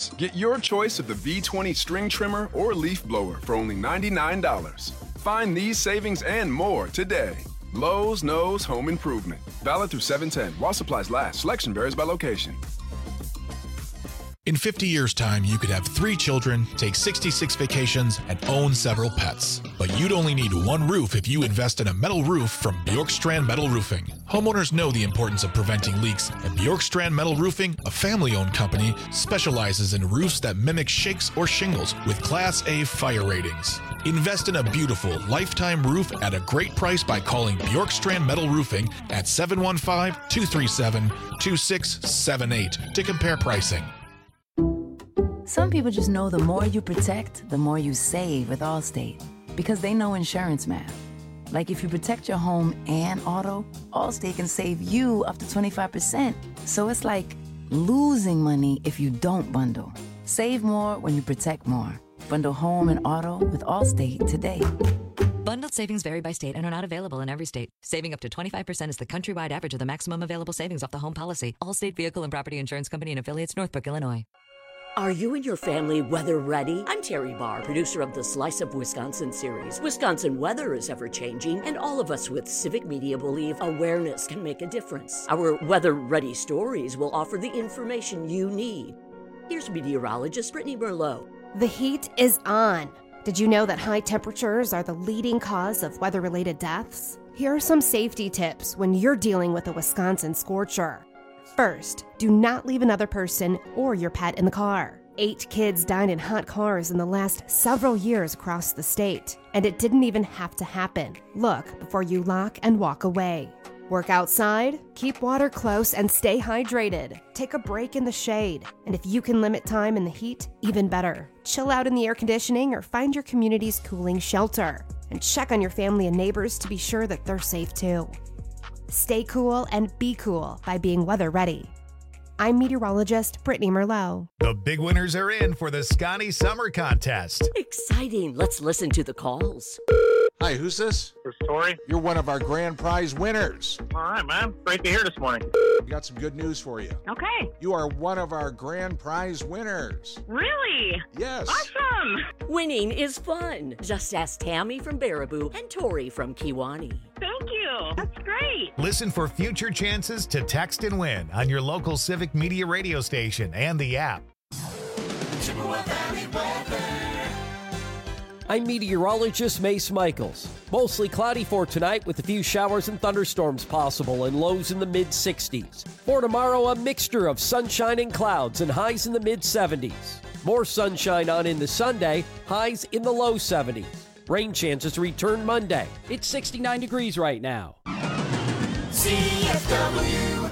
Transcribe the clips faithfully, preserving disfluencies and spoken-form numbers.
Plus, get your choice of the V twenty string trimmer or leaf blower for only ninety-nine dollars. Find these savings and more today. Lowe's knows home improvement. Valid through seven ten. While supplies last. Selection varies by location. In fifty years' time, you could have three children, take sixty-six vacations, and own several pets. But you'd only need one roof if you invest in a metal roof from Bjorkstrand Metal Roofing. Homeowners know the importance of preventing leaks, and Bjorkstrand Metal Roofing, a family-owned company, specializes in roofs that mimic shakes or shingles with Class A fire ratings. Invest in a beautiful, lifetime roof at a great price by calling Bjorkstrand Metal Roofing at seven one five, two three seven, two six seven eight to compare pricing. Some people just know the more you protect, the more you save with Allstate, because they know insurance math. Like if you protect your home and auto, Allstate can save you up to twenty-five percent. So it's like losing money if you don't bundle. Save more when you protect more. Bundle home and auto with Allstate today. Bundled savings vary by state and are not available in every state. Saving up to twenty-five percent is the countrywide average of the maximum available savings off the home policy. Allstate Vehicle and Property Insurance Company and affiliates, Northbrook, Illinois. Are you and your family weather ready? I'm Terry Barr, producer of the Slice of Wisconsin series. Wisconsin weather is ever-changing, and all of us with civic media believe awareness can make a difference. Our weather-ready stories will offer the information you need. Here's meteorologist Brittany Merlot. The heat is on. Did you know that high temperatures are the leading cause of weather-related deaths? Here are some safety tips when you're dealing with a Wisconsin scorcher. First, do not leave another person or your pet in the car. Eight kids died in hot cars in the last several years across the state, and it didn't even have to happen. Look before you lock and walk away. Work outside, keep water close, and stay hydrated. Take a break in the shade, and if you can limit time in the heat, even better. Chill out in the air conditioning or find your community's cooling shelter. And check on your family and neighbors to be sure that they're safe too. Stay cool and be cool by being weather ready. I'm meteorologist Brittany Merlot. The big winners are in for the Scotty Summer Contest. Exciting. Let's listen to the calls. Hi, who's this? This is Tori. You're one of our grand prize winners. All right, man. Great to hear this morning. We got some good news for you. Okay. You are one of our grand prize winners. Really? Yes. Awesome. Winning is fun. Just ask Tammy from Baraboo and Tori from Kewanee. Thank you. That's great. Listen for future chances to text and win on your local Civic Media radio station and the app. Chippewa Valley weather. I'm meteorologist Mace Michaels. Mostly cloudy for tonight with a few showers and thunderstorms possible and lows in the mid sixties. For tomorrow, a mixture of sunshine and clouds and highs in the mid seventies. More sunshine on into Sunday, highs in the low seventies. Rain chances return Monday. It's sixty-nine degrees right now. C F W.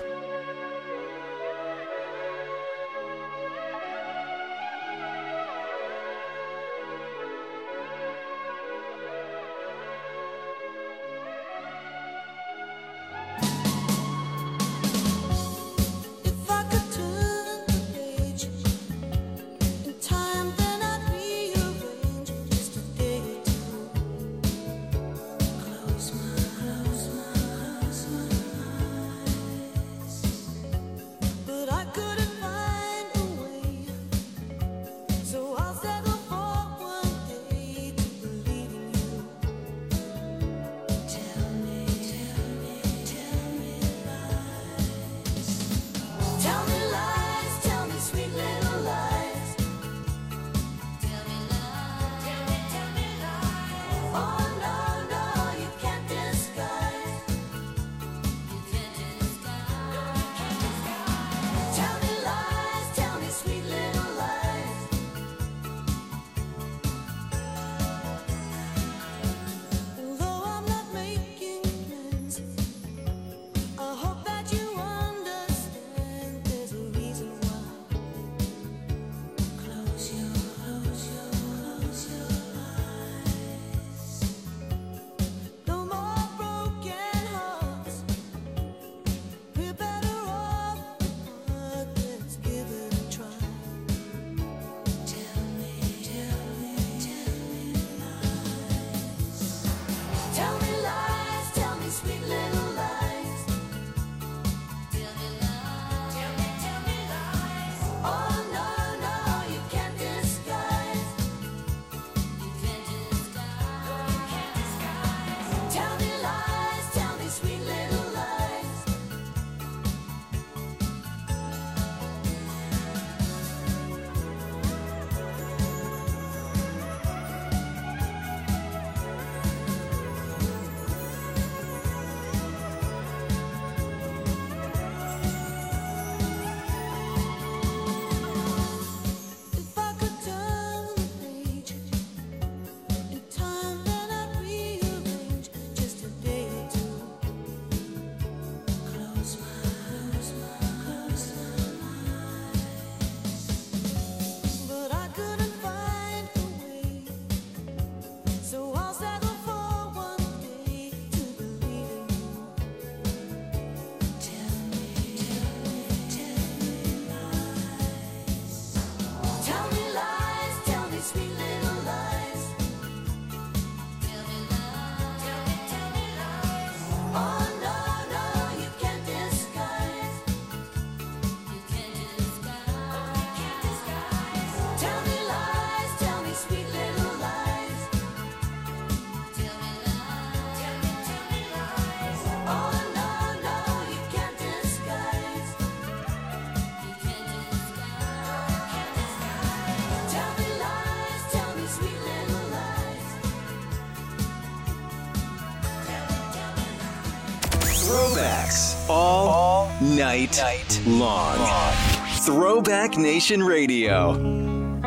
throwbacks all, all night, night long. long. Throwback Nation Radio.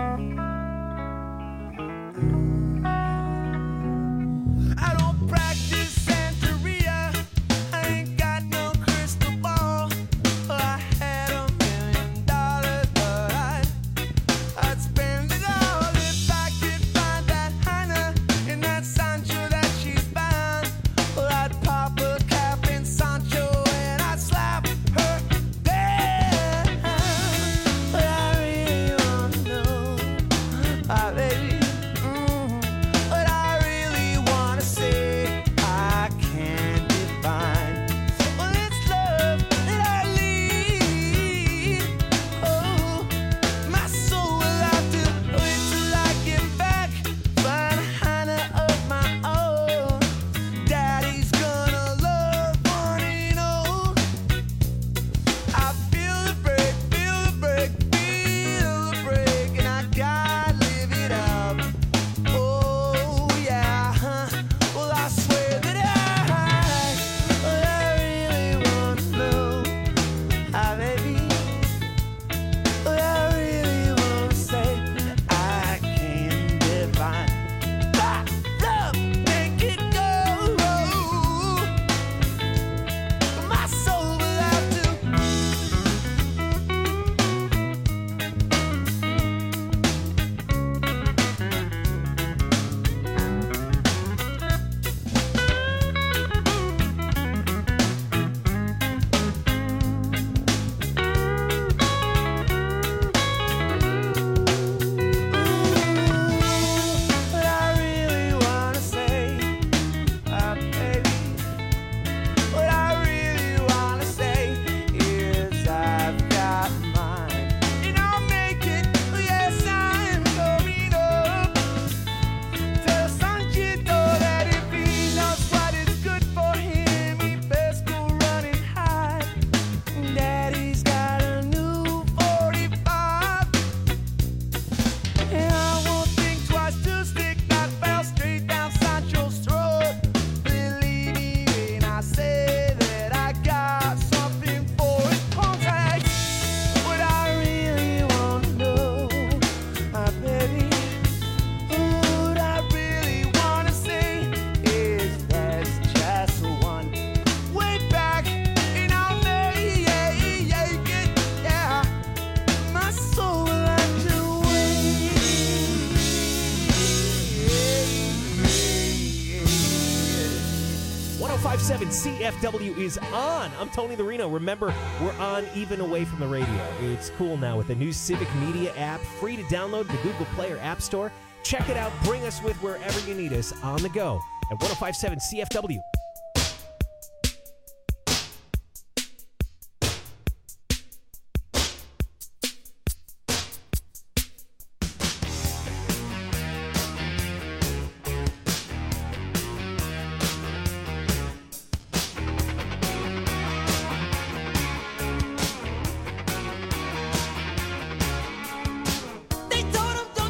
C F W is on. I'm Tony the Reno. Remember, we're on even away from the radio. It's cool now with the new Civic Media app, free to download the Google Play or App Store. Check it out. Bring us with wherever you need us on the go at one oh five seven C F W.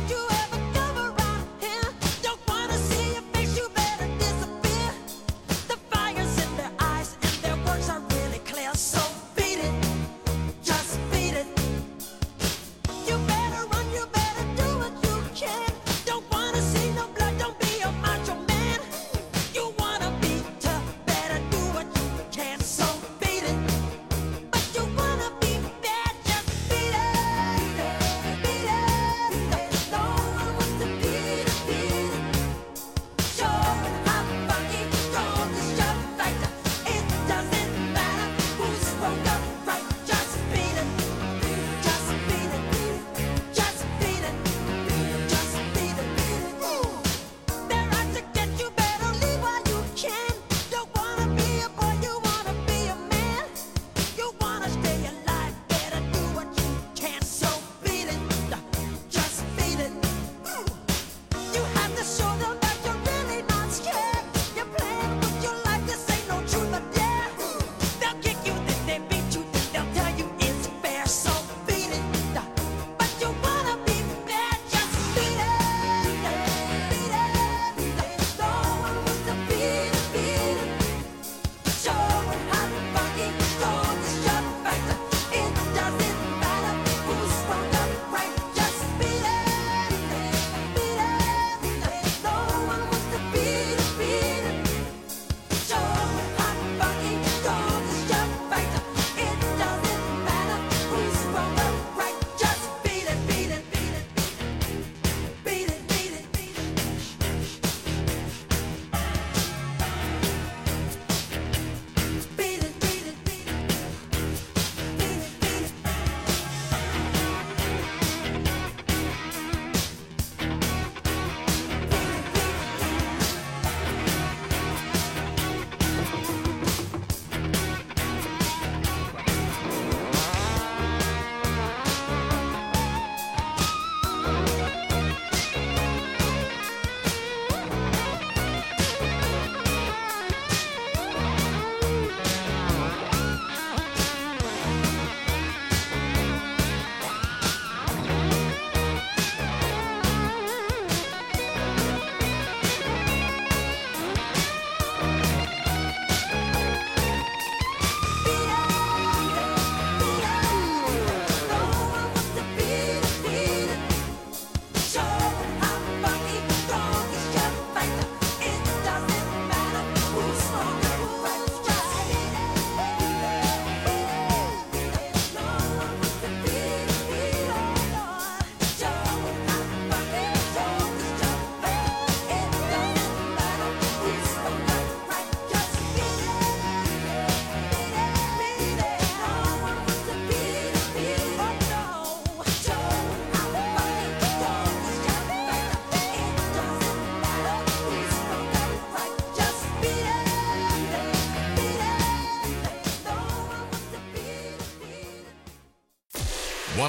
The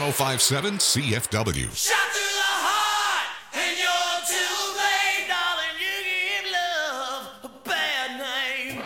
oh five seven C F W. Shot to the heart, and you're too late, darling. You give love a bad name.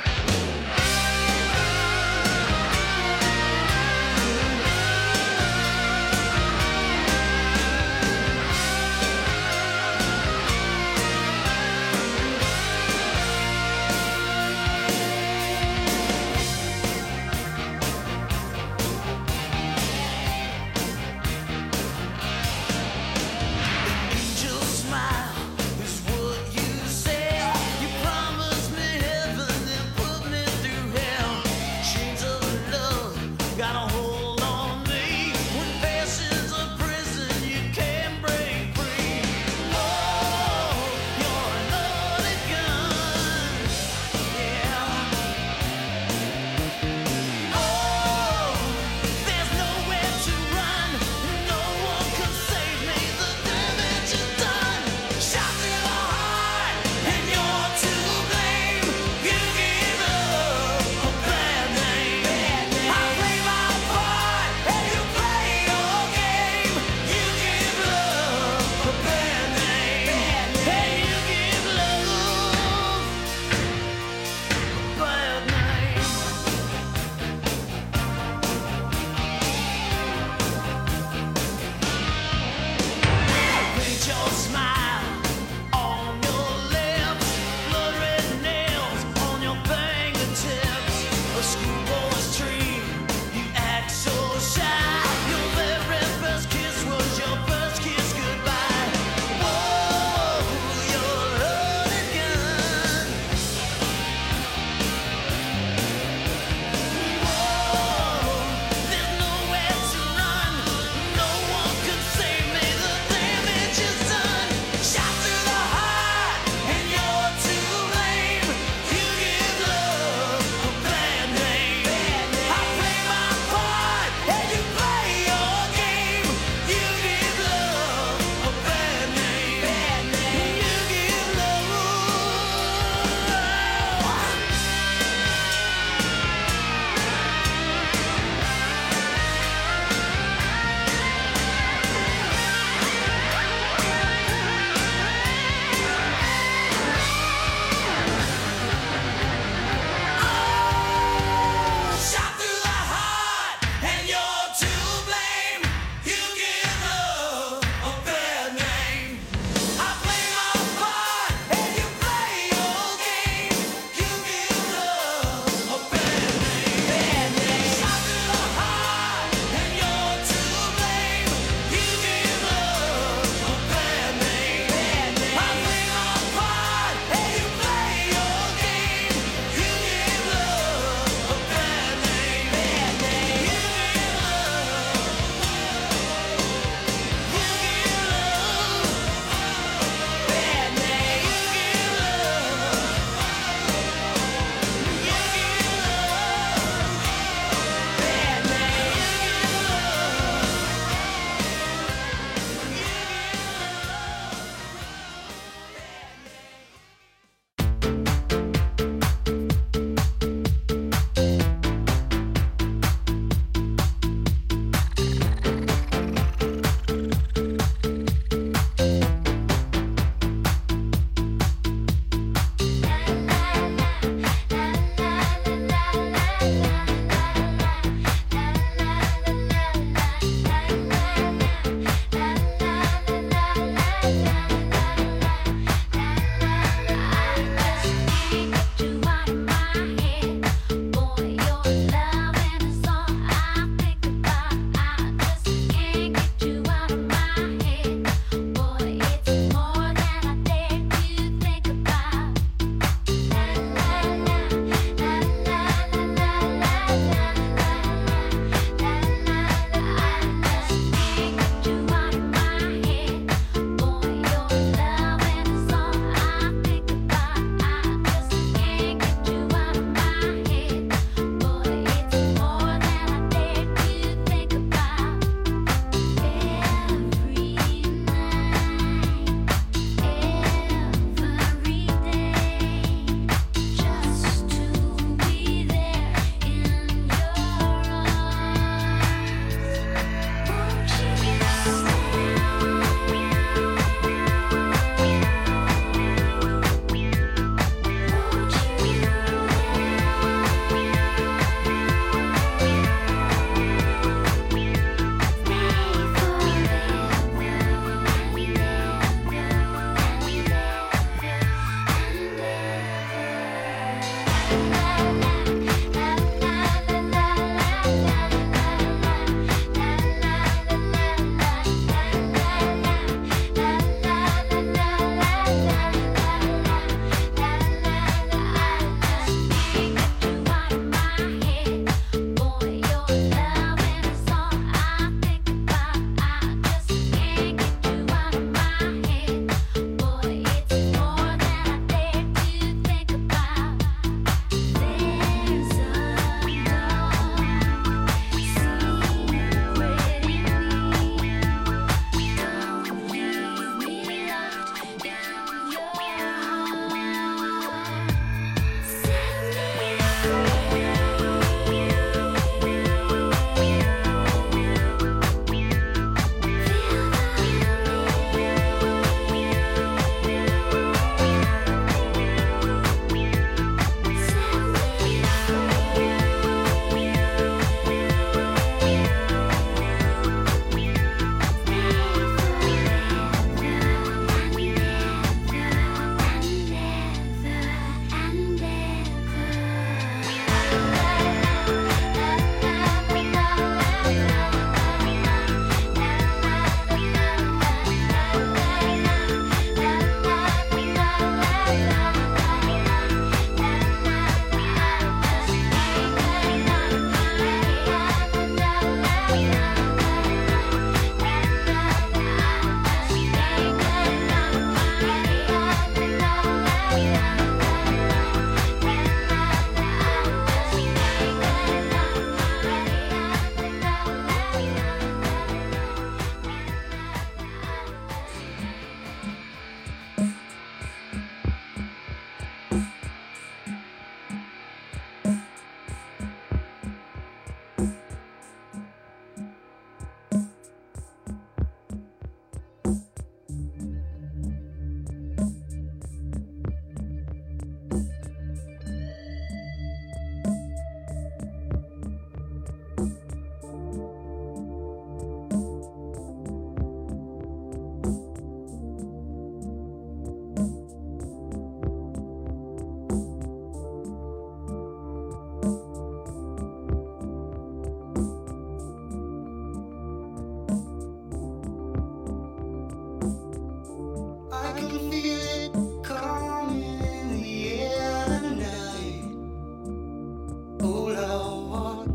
can feel it coming in the air tonight. Oh Lord,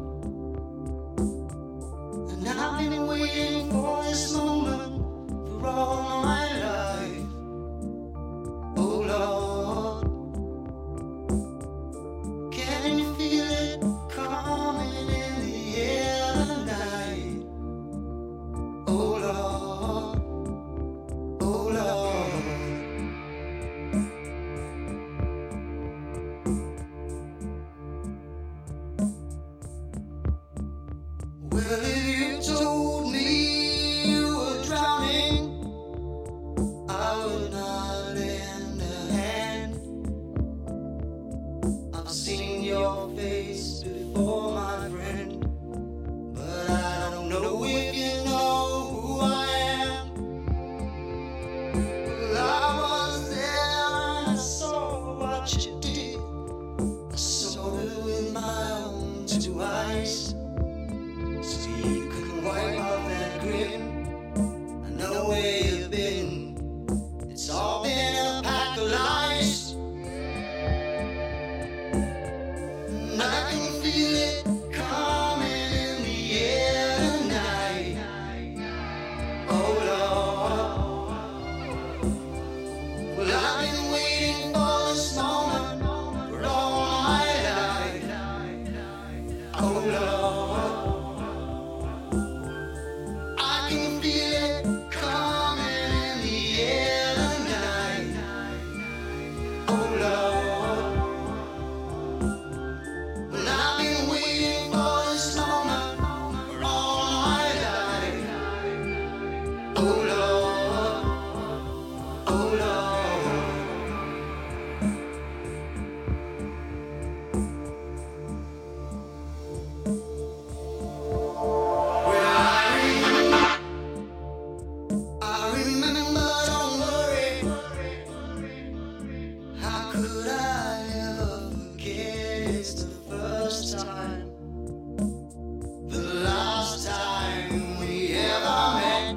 and I've been waiting for this moment for all my life. Oh Lord, can you feel it coming in the air tonight? Oh Lord, oh Lord. Well, if you told me you were drowning, I would not lend a hand. I've seen your face before, my friend, but I don't know if you know who I am. Well, I was there and I saw what you did. I saw it with my own two eyes. So you could wipe off that grin. I know where you've been. It's all been a pack of lies. And I can feel it coming in the air tonight. Oh Lord, well I've been waiting for this moment for all my life. Oh Lord, I can feel it coming in the air tonight. Oh Lord, well I've been waiting for this moment for all my life. Oh Lord, oh Lord. Well, I remember, I remember, don't worry. How could I ever forget? It's the first time, the last time we ever met.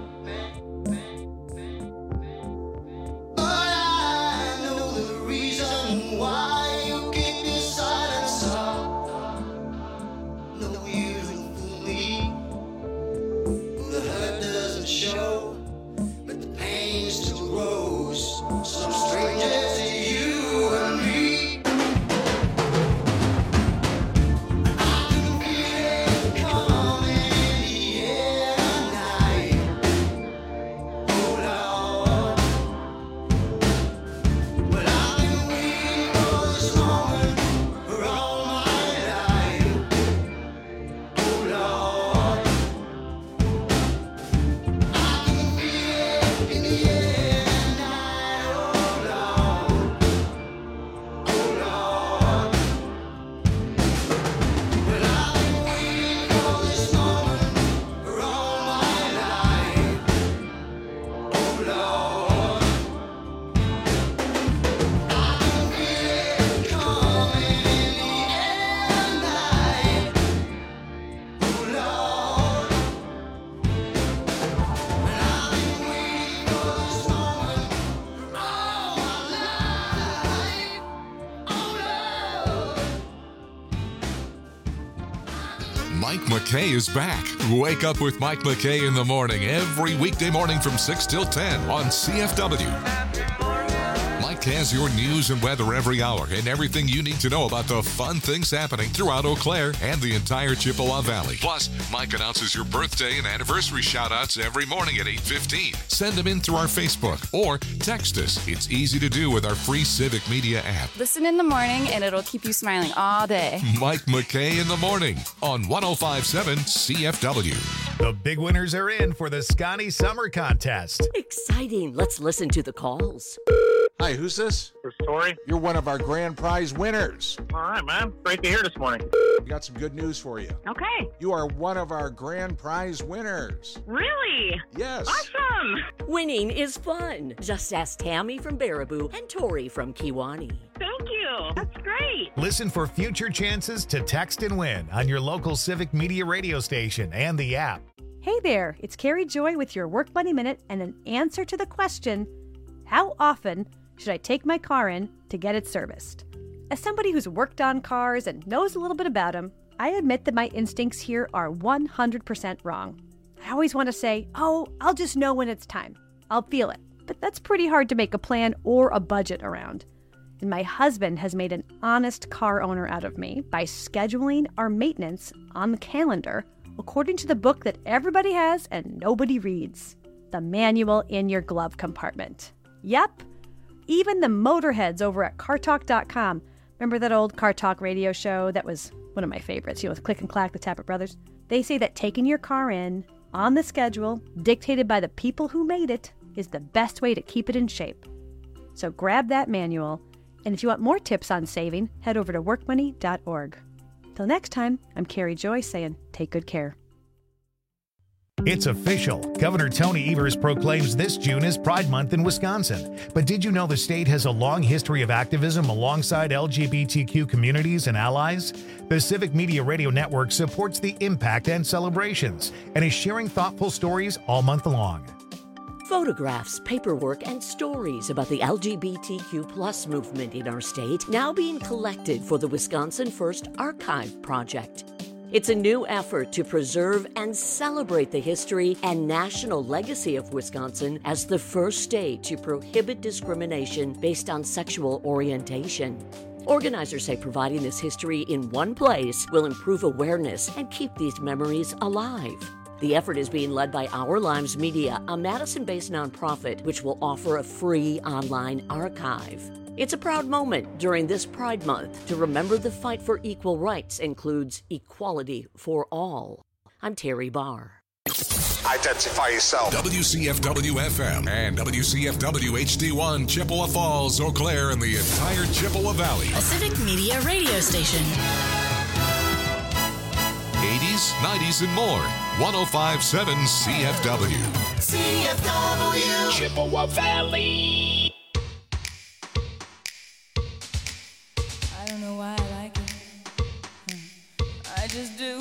But I know the reason why you keep your silence up. No, you don't fool me. The hurt doesn't show, but the pain still grows. Some strangers to you and me. I can feel it coming in the air tonight. Oh Lord, well I've been waiting for this moment for all my life. Oh Lord, I can feel it in the air tonight. Oh Lord, oh Lord, well I've been waiting for this moment for all my life. Oh Lord, I can feel it coming in the air tonight. Oh Lord, well I've been waiting for this moment for all my life. Oh Lord. Mike McKay is back. Wake up with Mike McKay in the morning every weekday morning from six till ten on C F W. Mike has your news and weather every hour and everything you need to know about the fun things happening throughout Eau Claire and the entire Chippewa Valley. Plus, Mike announces your birthday and anniversary shout-outs every morning at eight fifteen. Send them in through our Facebook or text us. It's easy to do with our free Civic Media app. Listen in the morning and it'll keep you smiling all day. Mike McKay in the morning on one oh five point seven C F W. The big winners are in for the Scotty Summer Contest. Exciting. Let's listen to the calls. Hi, who's this? This is Tori. You're one of our grand prize winners. All right, man. Great to hear this morning. We got some good news for you. Okay. You are one of our grand prize winners. Really? Yes. Awesome. Winning is fun. Just ask Tammy from Baraboo and Tori from Kiwani. Thank you. That's great. Listen for future chances to text and win on your local Civic Media radio station and the app. Hey there, it's Carrie Joy with your Work Money Minute and an answer to the question, How often should I take my car in to get it serviced? As somebody who's worked on cars and knows a little bit about them, I admit that my instincts here are one hundred percent wrong. I always want to say, oh, I'll just know when it's time. I'll feel it. But that's pretty hard to make a plan or a budget around. And my husband has made an honest car owner out of me by scheduling our maintenance on the calendar according to the book that everybody has and nobody reads, the manual in your glove compartment. Yep, even the motorheads over at car talk dot com. Remember that old Car Talk radio show that was one of my favorites, you know, with Click and Clack, the Tappet Brothers? They say that taking your car in on the schedule, dictated by the people who made it, is the best way to keep it in shape. So grab that manual, and if you want more tips on saving, head over to work money dot org. Till next time, I'm Carrie Joy saying, take good care. It's official. Governor Tony Evers proclaims this June as Pride Month in Wisconsin. But did you know the state has a long history of activism alongside L G B T Q communities and allies? The Civic Media Radio Network supports the impact and celebrations and is sharing thoughtful stories all month long. Photographs, paperwork, and stories about the L G B T Q plus movement in our state now being collected for the Wisconsin First Archive Project. It's a new effort to preserve and celebrate the history and national legacy of Wisconsin as the first state to prohibit discrimination based on sexual orientation. Organizers say providing this history in one place will improve awareness and keep these memories alive. The effort is being led by Our Lives Media, a Madison-based nonprofit which will offer a free online archive. It's a proud moment during this Pride Month to remember the fight for equal rights includes equality for all. I'm Terry Barr. Identify yourself. W C F W F M and W C F W H D one, Chippewa Falls, Eau Claire, and the entire Chippewa Valley. A Civic Media radio station. eighties, nineties, and more. one oh five point seven C F W. C F W. Chippewa Valley. I don't know why I like it. I just do.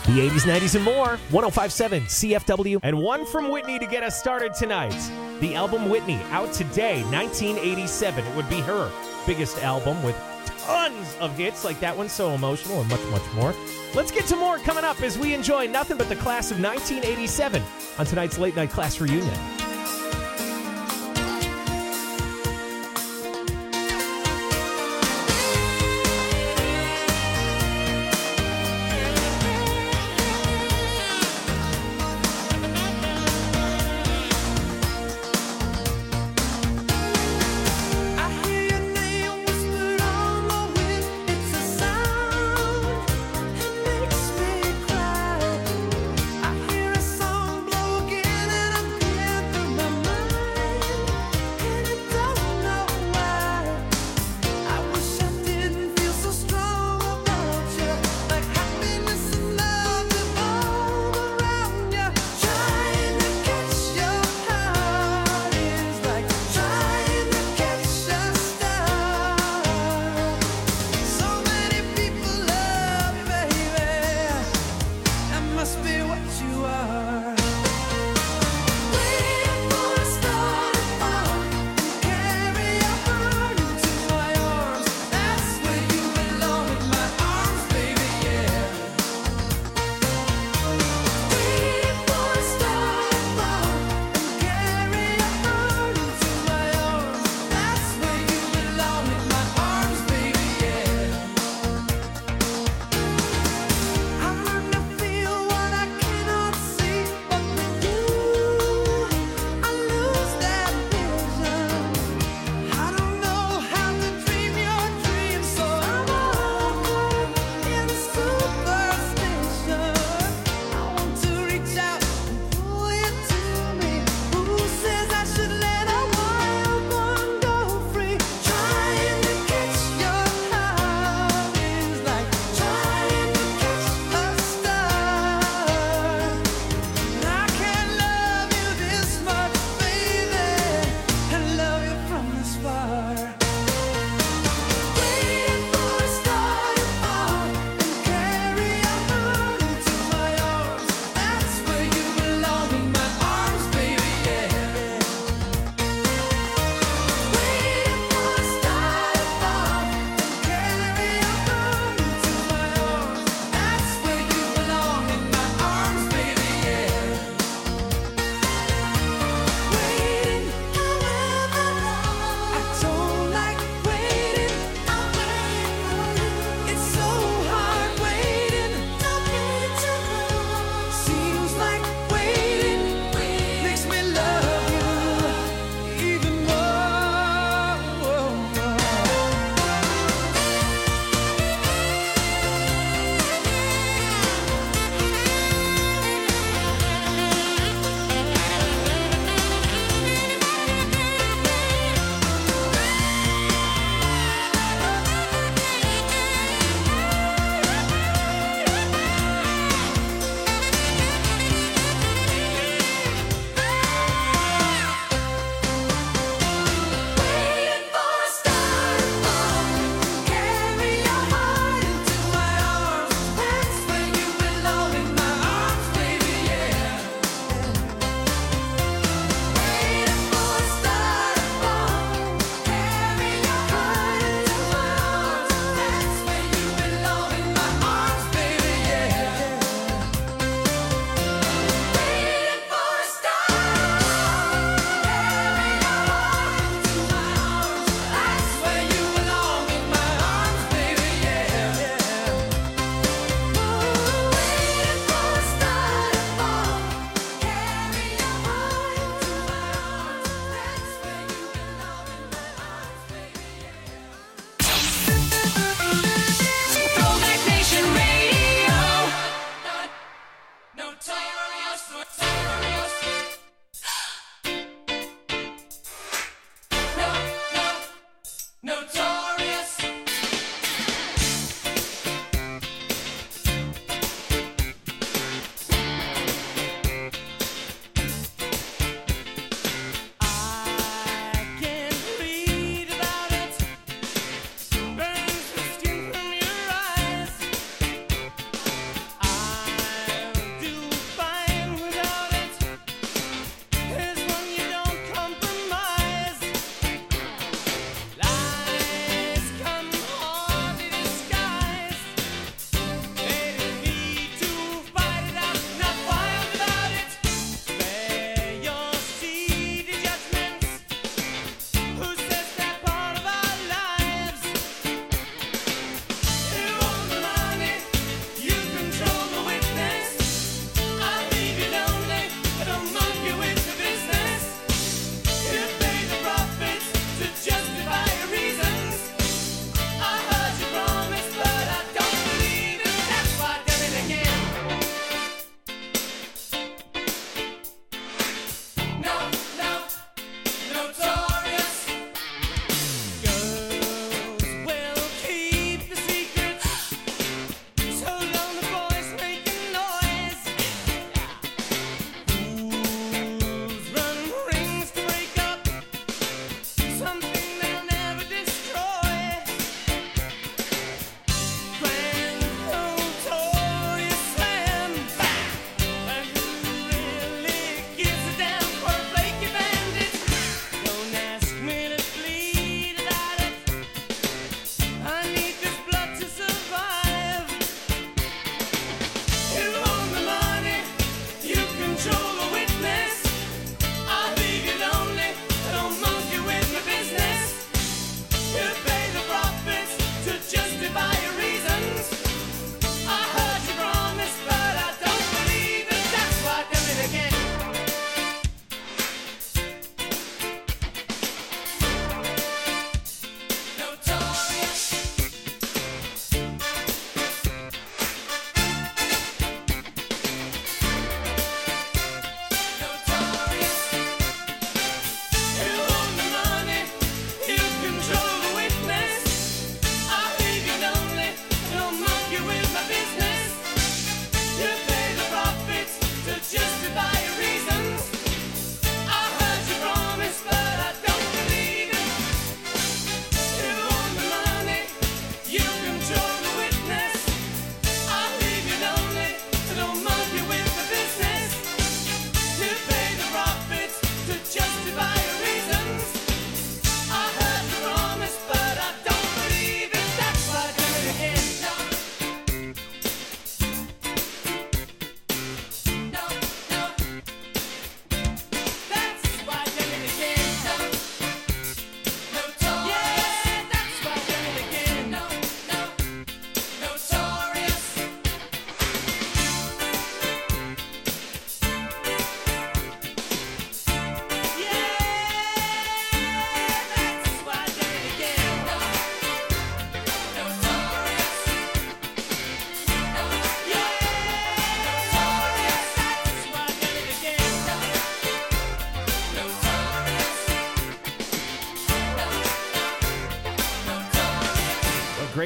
The eighties, nineties, and more. one oh five point seven C F W. And one from Whitney to get us started tonight. The album Whitney, out today, nineteen eighty-seven. It would be her biggest album with tons of hits like that one, So Emotional, and much, much more. Let's get to more coming up as we enjoy nothing but the class of nineteen eighty-seven on tonight's Late Night Class Reunion. I hear a song blow again and I'm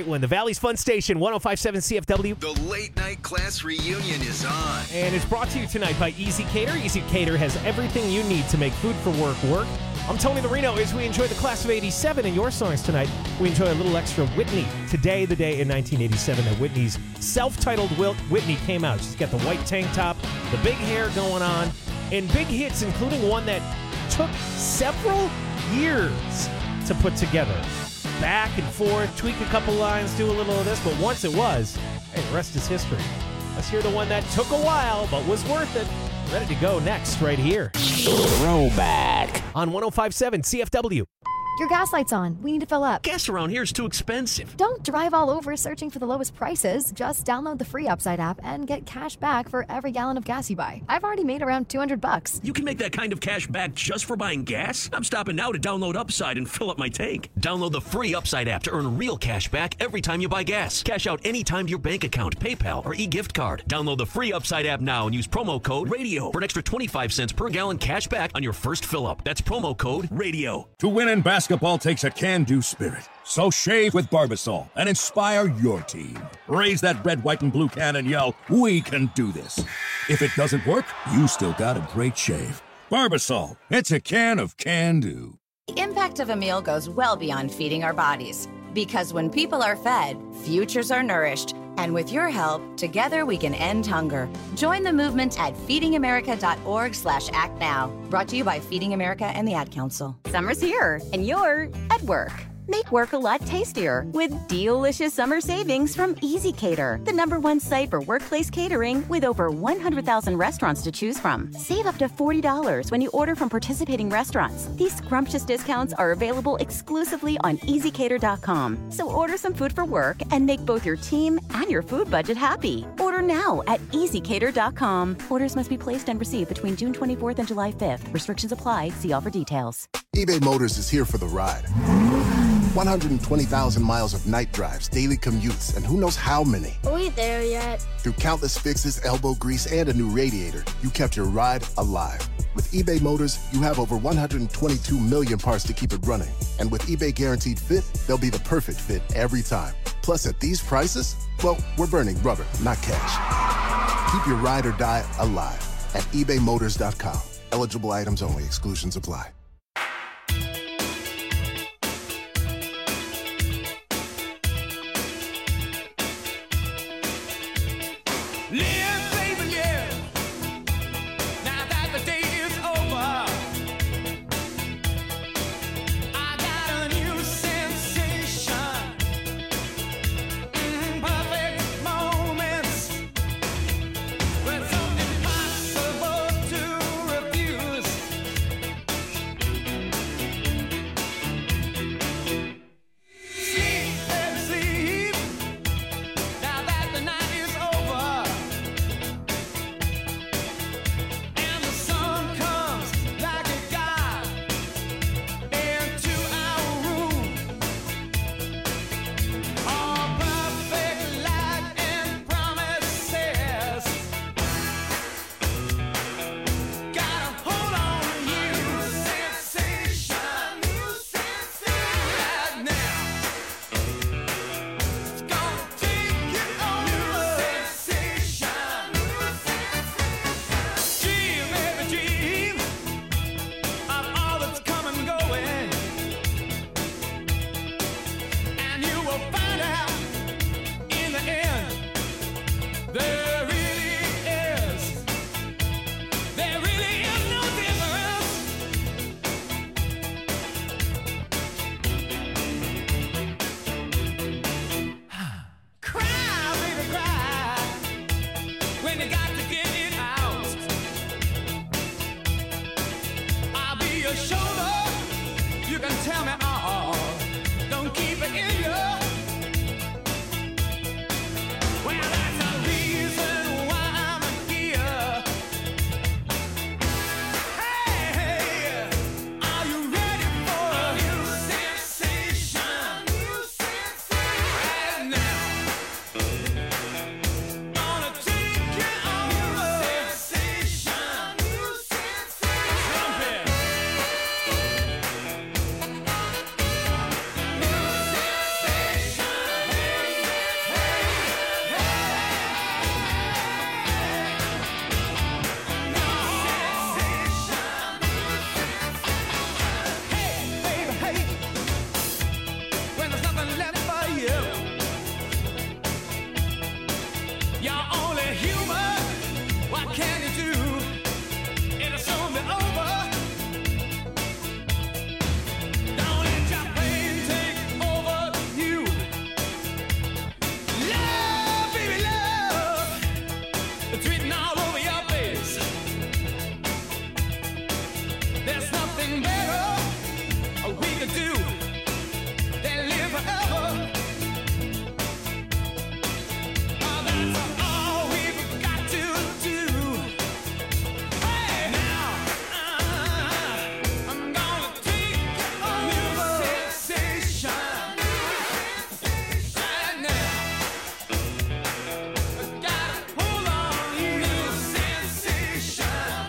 great one. The Valley's Fun Station, one oh five point seven C F W. The late night class reunion is on. And it's brought to you tonight by Easy Cater. Easy Cater has everything you need to make food for work work. I'm Tony the Reno. As we enjoy the class of eighty-seven and your songs tonight, we enjoy a little extra Whitney. Today, the day in nineteen eighty-seven that Whitney's self-titled Whitney came out. She's got the white tank top, the big hair going on, and big hits, including one that took several years to put together. Back and forth, tweak a couple lines, do a little of this, but once it was, hey, the rest is history. Let's hear the one that took a while, but was worth it. Ready to go next, right here. Throwback. On one oh five point seven C F W. Your gas light's on. We need to fill up. Gas around here is too expensive. Don't drive all over searching for the lowest prices. Just download the free Upside app and get cash back for every gallon of gas you buy. I've already made around two hundred bucks. You can make that kind of cash back just for buying gas? I'm stopping now to download Upside and fill up my tank. Download the free Upside app to earn real cash back every time you buy gas. Cash out anytime to your bank account, PayPal, or e-gift card. Download the free Upside app now and use promo code RADIO for an extra twenty-five cents per gallon cash back on your first fill up. That's promo code RADIO. To win in basketball takes a can-do spirit. So shave with Barbasol and inspire your team. Raise that red, white, and blue can and yell, "We can do this." If it doesn't work, you still got a great shave. Barbasol, it's a can of can-do. The impact of a meal goes well beyond feeding our bodies. Because when people are fed, futures are nourished. And with your help, together we can end hunger. Join the movement at feeding america dot org slash act now. Brought to you by Feeding America and the Ad Council. Summer's here, and you're at work. Make work a lot tastier with delicious summer savings from Easy Cater, the number one site for workplace catering with over one hundred thousand restaurants to choose from. Save up to forty dollars when you order from participating restaurants. These scrumptious discounts are available exclusively on easy cater dot com. So order some food for work and make both your team and your food budget happy. Order now at easy cater dot com. Orders must be placed and received between June twenty-fourth and July fifth. Restrictions apply. See all for details. eBay Motors is here for the ride. one hundred twenty thousand miles of night drives, daily commutes, and who knows how many. Are we there yet? Through countless fixes, elbow grease, and a new radiator, you kept your ride alive. With eBay Motors, you have over one hundred twenty-two million parts to keep it running. And with eBay Guaranteed Fit, they'll be the perfect fit every time. Plus, at these prices, well, we're burning rubber, not cash. Keep your ride or die alive at ebay motors dot com. Eligible items only. Exclusions apply. You're only human. What can you do? It'll soon be over. Don't let your pain take over you. Love, baby, love, it's written all over your face. There's nothing better we could do than live forever. Oh, that's all we've got to do. Hey, now uh, I'm gonna take a new sensation. Right now, I gotta hold on, new sensation.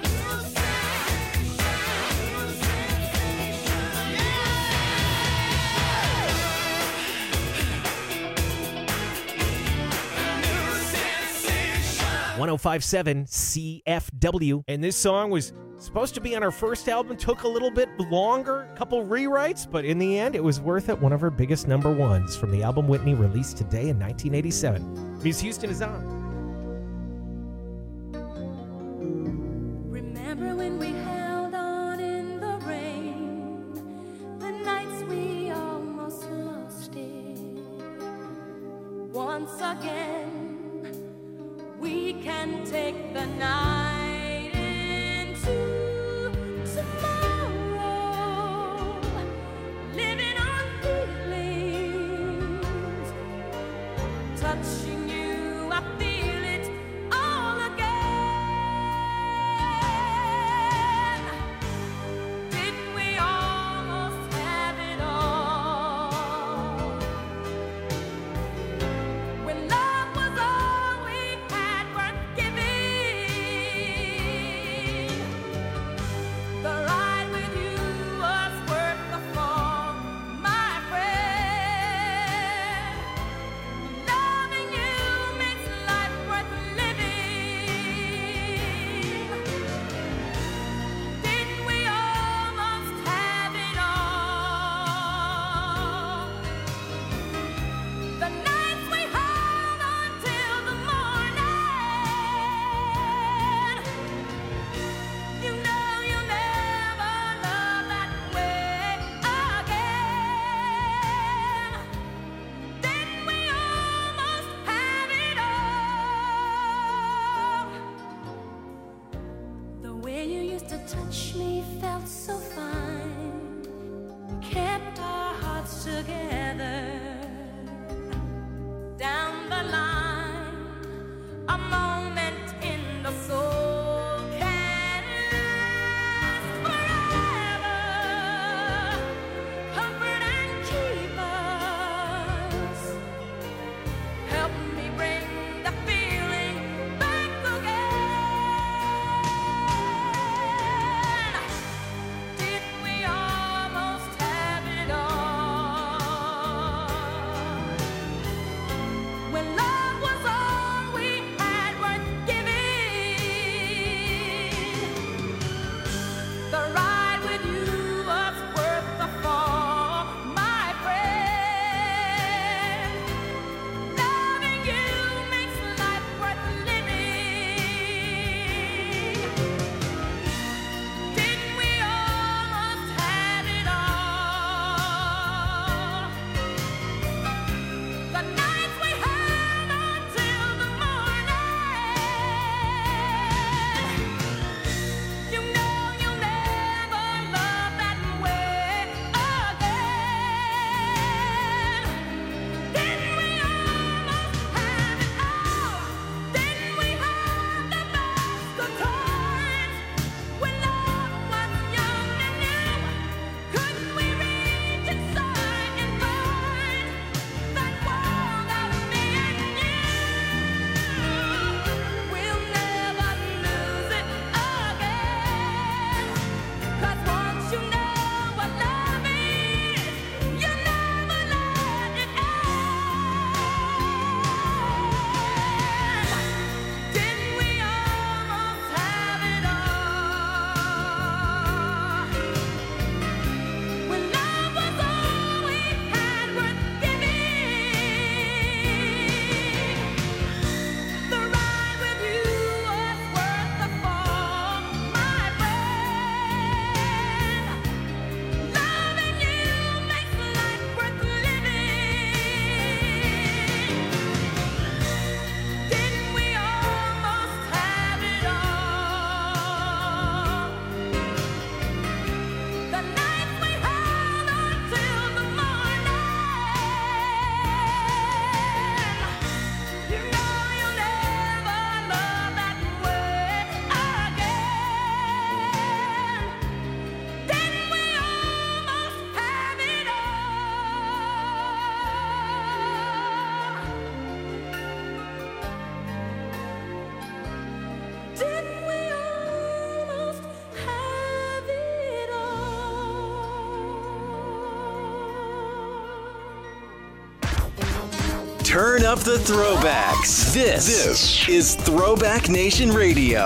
one oh five point seven C F W. And this song was supposed to be on her first album, took a little bit longer, a couple rewrites, but in the end, it was worth it. One of her biggest number ones from the album Whitney, released today in nineteen eighty-seven. Miss Houston is on. Remember when we held on in the rain, the nights we almost lost it. Once again, we can take the night into tomorrow, living on feelings, touching you, I feel it all again. Didn't we almost have it all? When love was all we had worth giving, the ride with you was worth the fall, my friend. Loving you makes life worth living. Didn't we almost have it all? The nights we held on till the morning. You know you'll never love that way again. Didn't we almost have it all? The way you used to touch me felt so fine, kept our hearts together. Down the line, a moment in the soul can last forever. Comfort and keep us. Help me bring the feeling back again. Did Turn up the throwbacks. This, this is Throwback Nation Radio.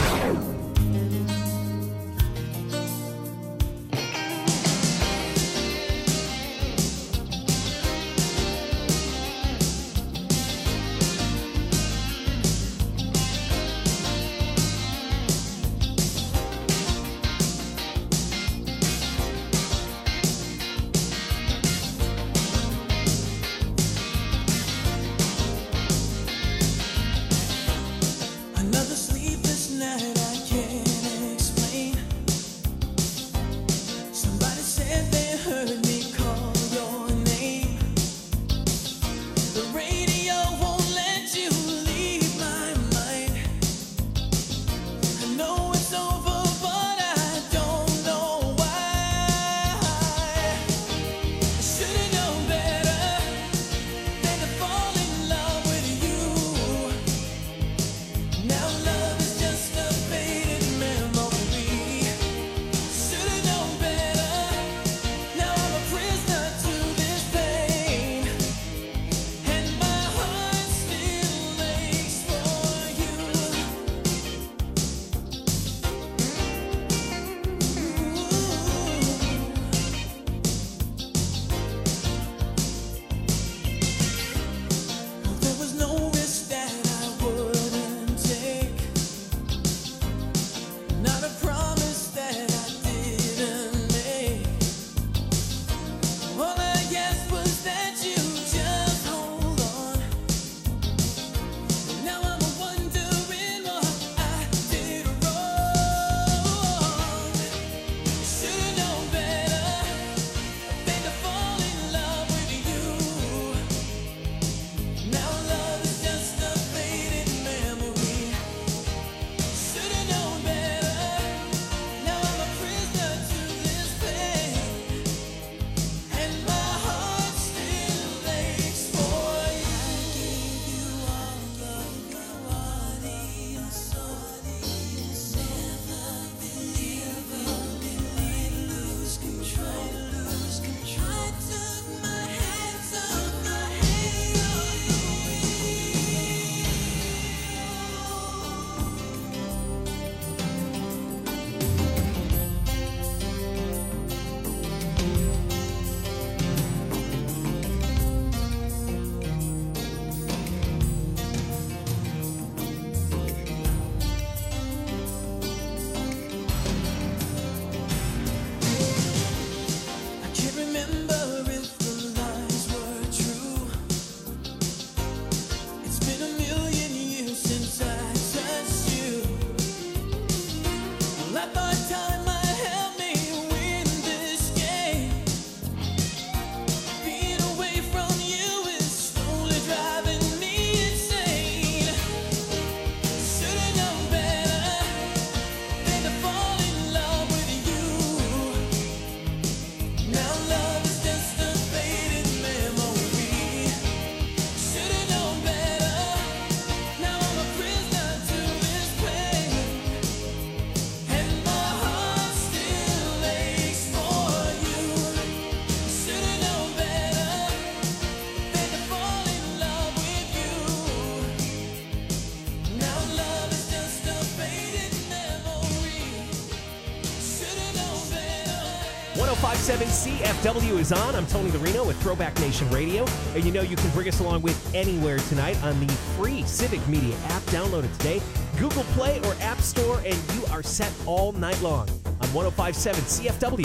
one oh five point seven C F W is on. I'm Tony Larino with Throwback Nation Radio. And you know you can bring us along with anywhere tonight on the free Civic Media app. Download it today. Google Play or App Store, and you are set all night long on one oh five point seven C F W.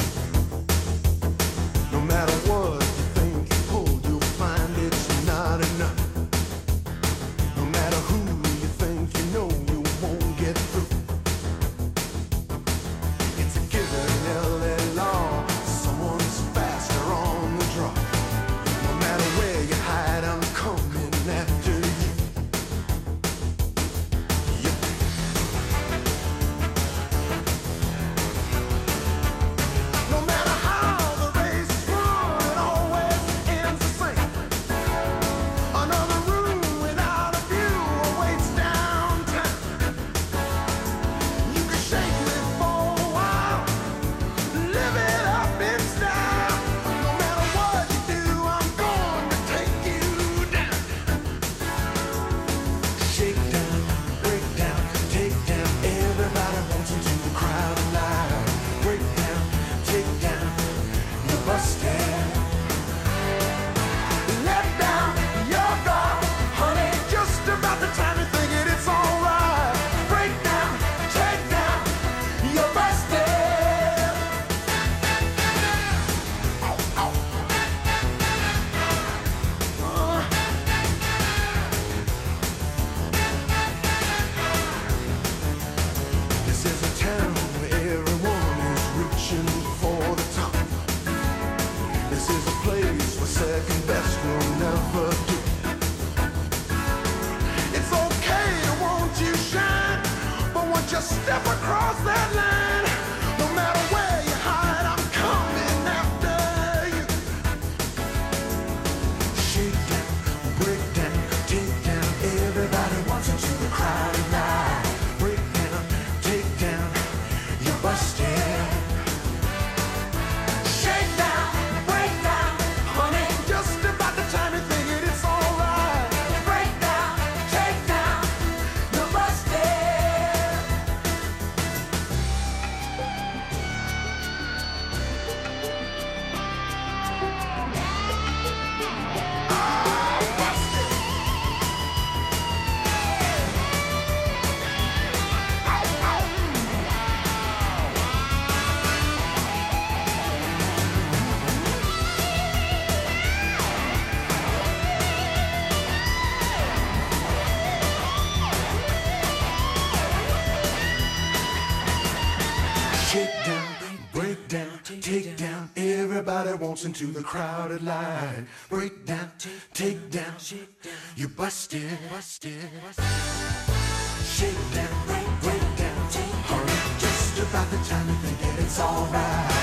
No matter what you think you pull, you'll find it's not enough. No matter who you think you know, you won't get through. It's a given L A law. Someone's faster on the draw. No matter where you hide, I'm coming after you. No matter how the race is run, it always ends the same. Another step across that line, no matter where you hide, I'm coming after you. Shake down, break down, take down, everybody wants into the crowded line. Break down, take down, you're busted. Shake down, break down, honey, just about the time you think it, it's alright. Break down, take down, you're busted. Shake down, break down, take down, everybody wants into the crowded line. Break down, take down, you busted, busted. Shake down, break down, hurry, just about the time you think that it's alright.